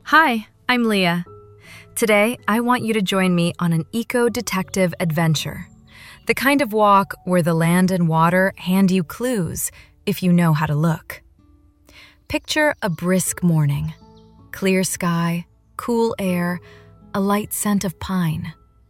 Hi, I'm Leah. Today, I want you to join me on an eco-detective adventure. The kind of walk where the land and water hand you clues if you know how to look. Picture a brisk morning. Clear sky, cool air, a light scent of pine.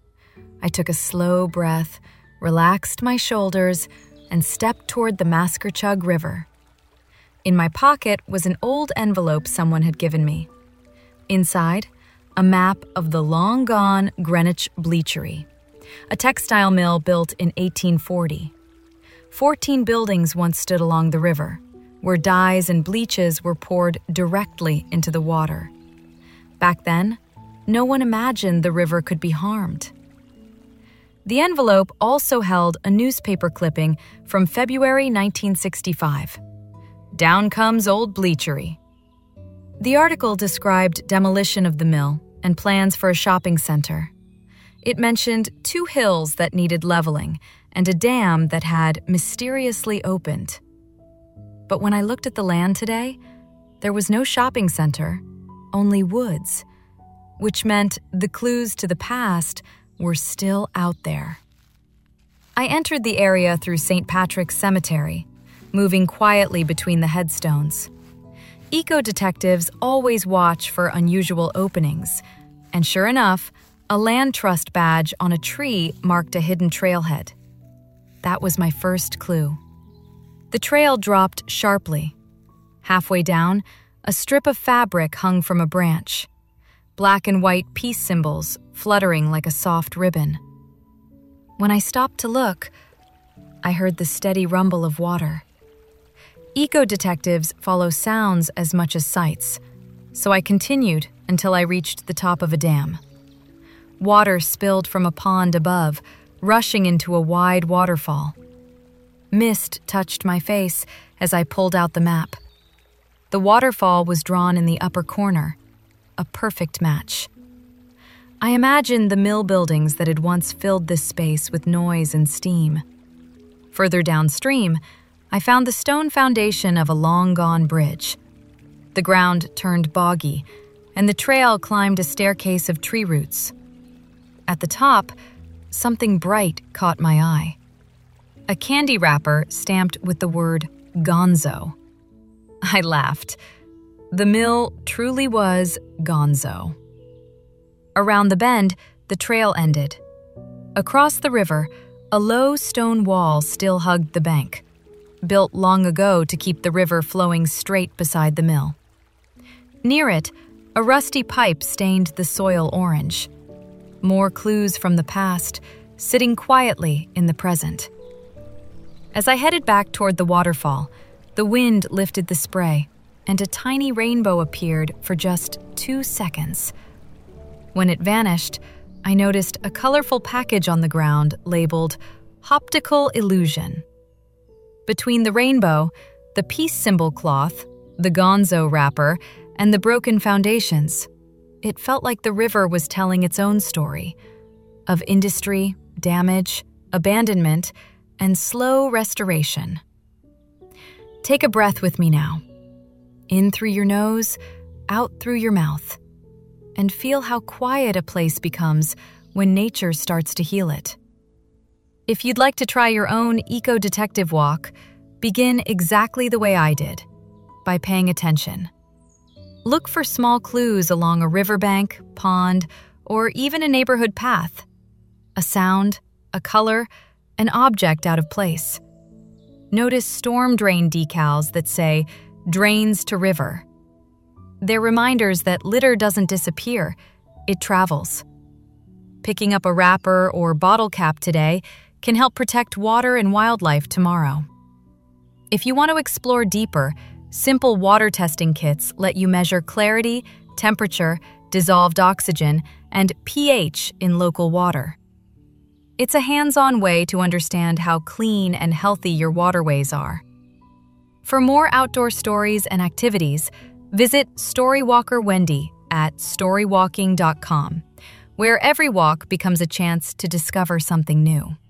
I took a slow breath, relaxed my shoulders, and stepped toward the Maskerchug River. In my pocket was an old envelope someone had given me. Inside, a map of the long-gone Greenwich Bleachery, a textile mill built in 1840. 14 buildings once stood along the river, where dyes and bleaches were poured directly into the water. Back then, no one imagined the river could be harmed. The envelope also held a newspaper clipping from February 1965. Down comes old Bleachery. The article described demolition of the mill and plans for a shopping center. It mentioned 2 hills that needed leveling and a dam that had mysteriously opened. But when I looked at the land today, there was no shopping center, only woods, which meant the clues to the past were still out there. I entered the area through St. Patrick's Cemetery, moving quietly between the headstones. Eco-detectives always watch for unusual openings, and sure enough, a land trust badge on a tree marked a hidden trailhead. That was my first clue. The trail dropped sharply. Halfway down, a strip of fabric hung from a branch. Black and white peace symbols fluttering like a soft ribbon. When I stopped to look, I heard the steady rumble of water. Eco-detectives follow sounds as much as sights, so I continued until I reached the top of a dam. Water spilled from a pond above, rushing into a wide waterfall. Mist touched my face as I pulled out the map. The waterfall was drawn in the upper corner, a perfect match. I imagined the mill buildings that had once filled this space with noise and steam. Further downstream, I found the stone foundation of a long-gone bridge. The ground turned boggy, and the trail climbed a staircase of tree roots. At the top, something bright caught my eye. A candy wrapper stamped with the word Gonzo. I laughed. The mill truly was Gonzo. Around the bend, the trail ended. Across the river, a low stone wall still hugged the bank, built long ago to keep the river flowing straight beside the mill. Near it, a rusty pipe stained the soil orange. More clues from the past, sitting quietly in the present. As I headed back toward the waterfall, the wind lifted the spray, and a tiny rainbow appeared for just 2 seconds. When it vanished, I noticed a colorful package on the ground labeled Optical Illusion. Between the rainbow, the peace symbol cloth, the Gonzo wrapper, and the broken foundations, it felt like the river was telling its own story of industry, damage, abandonment, and slow restoration. Take a breath with me now. In through your nose, out through your mouth, and feel how quiet a place becomes when nature starts to heal it. If you'd like to try your own eco-detective walk, begin exactly the way I did, by paying attention. Look for small clues along a riverbank, pond, or even a neighborhood path. A sound, a color, an object out of place. Notice storm drain decals that say, "Drains to river." They're reminders that litter doesn't disappear, it travels. Picking up a wrapper or bottle cap today can help protect water and wildlife tomorrow. If you want to explore deeper, simple water testing kits let you measure clarity, temperature, dissolved oxygen, and pH in local water. It's a hands-on way to understand how clean and healthy your waterways are. For more outdoor stories and activities, visit Storywalker Wendy at storywalking.com, where every walk becomes a chance to discover something new.